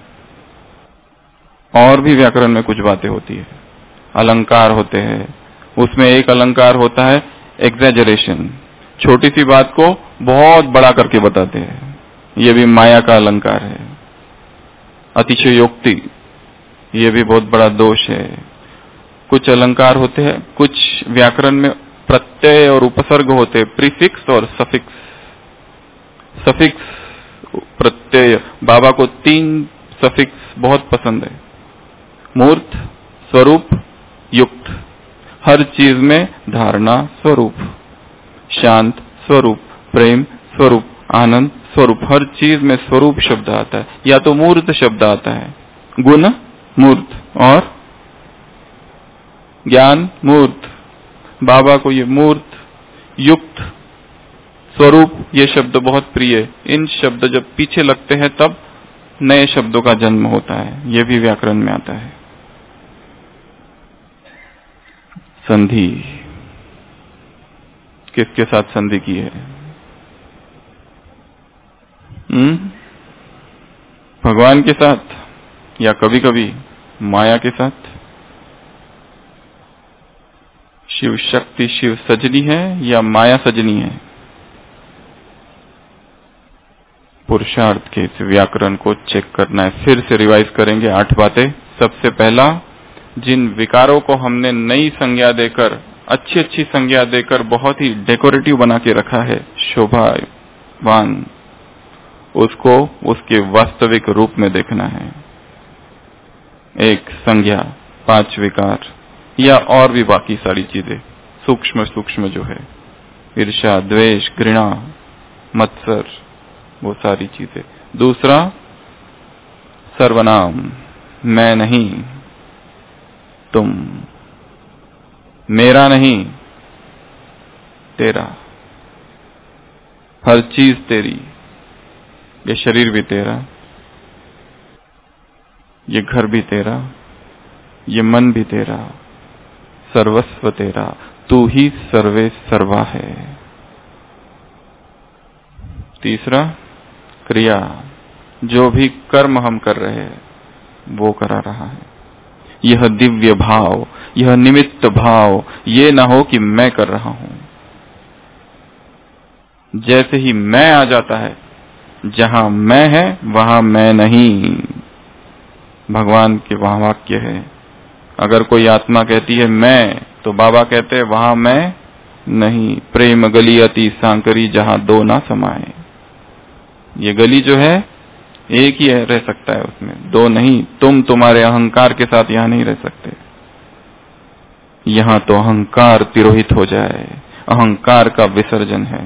और भी व्याकरण में कुछ बातें होती है, अलंकार होते हैं। उसमें एक अलंकार होता है एग्जैजरेशन, छोटी सी बात को बहुत बड़ा करके बताते हैं। ये भी माया का अलंकार है। अतिशयोक्ति, ये भी बहुत बड़ा दोष है। कुछ अलंकार होते हैं, कुछ व्याकरण में प्रत्यय और उपसर्ग होते हैं, प्रीफिक्स और सफिक्स। सफिक्स प्रत्यय, बाबा को 3 सफिक्स बहुत पसंद है। मूर्त, स्वरूप, युक्त। हर चीज में धारणा स्वरूप, शांत स्वरूप, प्रेम स्वरूप, आनंद स्वरूप, हर चीज में स्वरूप शब्द आता है, या तो मूर्त शब्द आता है। गुण मूर्त और ज्ञान मूर्त। बाबा को ये मूर्त, युक्त, स्वरूप, ये शब्द बहुत प्रिय है। इन शब्द जब पीछे लगते हैं तब नए शब्दों का जन्म होता है। ये भी व्याकरण में आता है। संधि, किसके साथ संधि की है? भगवान के साथ, या कभी कभी माया के साथ। शिव शक्ति शिव सजनी है या माया सजनी है? पुरुषार्थ के इस व्याकरण को चेक करना है। फिर से रिवाइज करेंगे 8 बातें। सबसे पहला, जिन विकारों को हमने नई संज्ञा देकर, अच्छी अच्छी संज्ञा देकर बहुत ही डेकोरेटिव बना के रखा है, शोभावान, उसको उसके वास्तविक रूप में देखना है। 1 संज्ञा, 5 विकार, या और भी बाकी सारी चीजें सूक्ष्म सूक्ष्म जो है, ईर्ष्या, द्वेष, घृणा, मत्सर, वो सारी चीजें। दूसरा, सर्वनाम, मैं नहीं, तुम, मेरा नहीं, तेरा, हर चीज तेरी। ये शरीर भी तेरा, ये घर भी तेरा, ये मन भी तेरा, सर्वस्व तेरा, तू ही सर्वे सर्वा है। तीसरा, क्रिया, जो भी कर्म हम कर रहे हैं वो करा रहा है। यह दिव्य भाव, यह निमित्त भाव, ये ना हो कि मैं कर रहा हूं। जैसे ही मैं आ जाता है, जहां मैं है वहां मैं नहीं। भगवान के वहां वाक्य है, अगर कोई आत्मा कहती है मैं, तो बाबा कहते हैं वहां मैं नहीं। प्रेम गली अति सांकरी, जहां 2 ना समाये। ये गली जो है एक ही रह सकता है, उसमें 2 नहीं। तुम तुम्हारे अहंकार के साथ यहां नहीं रह सकते। यहां तो अहंकार तिरोहित हो जाए, अहंकार का विसर्जन है।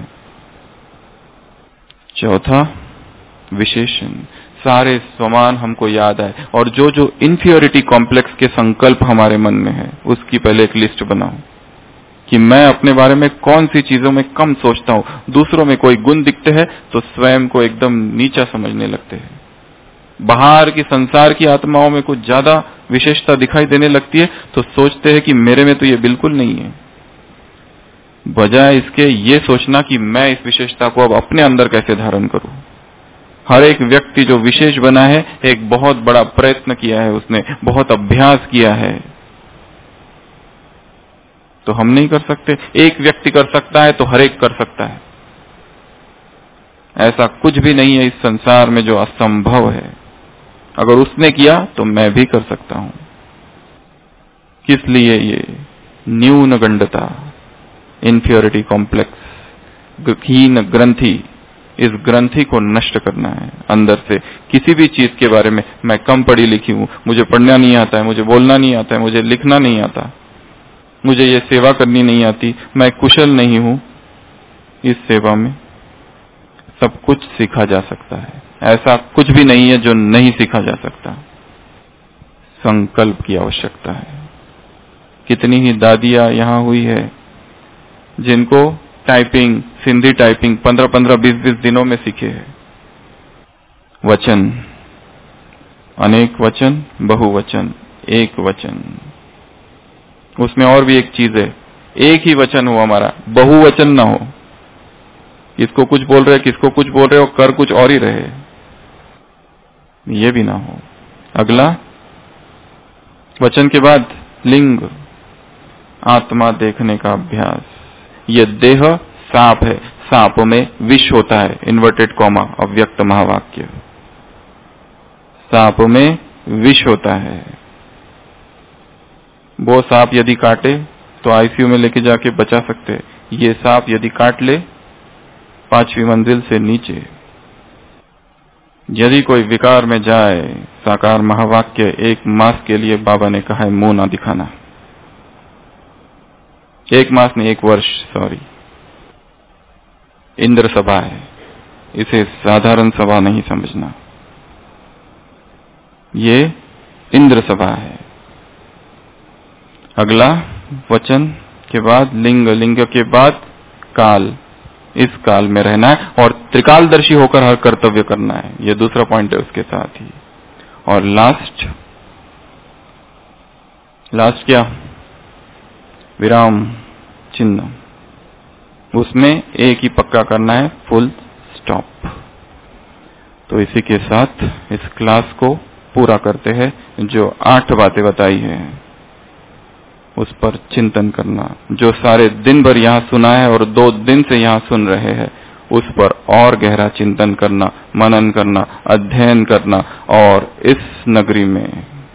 चौथा, विशेषण, सारे समान हमको याद आए, और जो जो इंफीरियोरिटी कॉम्प्लेक्स के संकल्प हमारे मन में है उसकी पहले एक लिस्ट बनाओ कि मैं अपने बारे में कौन सी चीजों में कम सोचता हूं। दूसरों में कोई गुण दिखते हैं तो स्वयं को एकदम नीचा समझने लगते हैं। बाहर की संसार की आत्माओं में कुछ ज्यादा विशेषता दिखाई देने लगती है तो सोचते हैं कि मेरे में तो ये बिल्कुल नहीं है। बजाय इसके ये सोचना कि मैं इस विशेषता को अब अपने अंदर कैसे धारण करूं। हर एक व्यक्ति जो विशेष बना है, एक बहुत बड़ा प्रयत्न किया है, उसने बहुत अभ्यास किया है। तो हम नहीं कर सकते। एक व्यक्ति कर सकता है तो हर एक कर सकता है। ऐसा कुछ भी नहीं है इस संसार में जो असंभव है। अगर उसने किया तो मैं भी कर सकता हूं। किस लिए ये न्यून गंडता, इंफीरियरिटी कॉम्प्लेक्स, हीन ग्रंथि, इस ग्रंथि को नष्ट करना है अंदर से। किसी भी चीज के बारे में, मैं कम पढ़ी लिखी हूं, मुझे पढ़ना नहीं आता है, मुझे बोलना नहीं आता है, मुझे लिखना नहीं आता, मुझे ये सेवा करनी नहीं आती, मैं कुशल नहीं हूं, इस सेवा में सब कुछ सीखा जा सकता है। ऐसा कुछ भी नहीं है जो नहीं सीखा जा सकता। संकल्प की आवश्यकता है। कितनी ही दादियां यहां हुई है जिनको टाइपिंग, सिंधी टाइपिंग 15-15, 20-20 दिनों में सीखे है। वचन, अनेक वचन, बहुवचन, एक वचन, उसमें और भी एक चीज है, एक ही वचन हो हमारा, बहुवचन ना हो। किसको कुछ बोल रहे, किसको कुछ बोल रहे हो, कर कुछ और ही रहे, ये भी ना हो। अगला वचन के बाद लिंग, आत्मा देखने का अभ्यास। ये देह सांप है, सांप में विष होता है, इन्वर्टेड कॉमा, अव्यक्त महावाक्य। सांप में विष होता है। वो सांप यदि काटे तो आईसीयू में लेके जाके बचा सकते, ये सांप यदि काट ले 5वीं मंजिल से नीचे। यदि कोई विकार में जाए, साकार महावाक्य 1 मास के लिए बाबा ने कहा है मुंह ना दिखाना। 1 मास नहीं, 1 वर्ष, सॉरी। इंद्र सभा है, इसे साधारण सभा नहीं समझना, ये इंद्र सभा है। अगला वचन के बाद लिंग, लिंग के बाद काल, इस काल में रहना है और त्रिकालदर्शी होकर हर कर्तव्य करना है, ये दूसरा पॉइंट है उसके साथ ही। और लास्ट क्या, विराम चिन्ह, उसमें एक ही पक्का करना है, फुल स्टॉप। तो इसी के साथ इस क्लास को पूरा करते हैं। जो 8 बातें बताई है उस पर चिंतन करना, जो सारे दिन भर यहाँ सुना है और 2 दिन से यहाँ सुन रहे हैं, उस पर और गहरा चिंतन करना, मनन करना, अध्ययन करना और इस नगरी में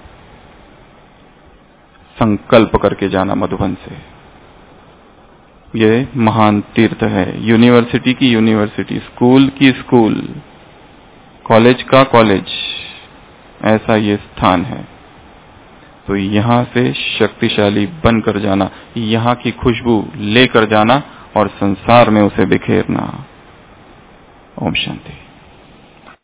संकल्प करके जाना मधुबन से। ये महान तीर्थ है, यूनिवर्सिटी की यूनिवर्सिटी, स्कूल की स्कूल, कॉलेज का कॉलेज, ऐसा ये स्थान है। तो यहाँ से शक्तिशाली बनकर जाना, यहाँ की खुशबू लेकर जाना और संसार में उसे बिखेरना। ओम शांति।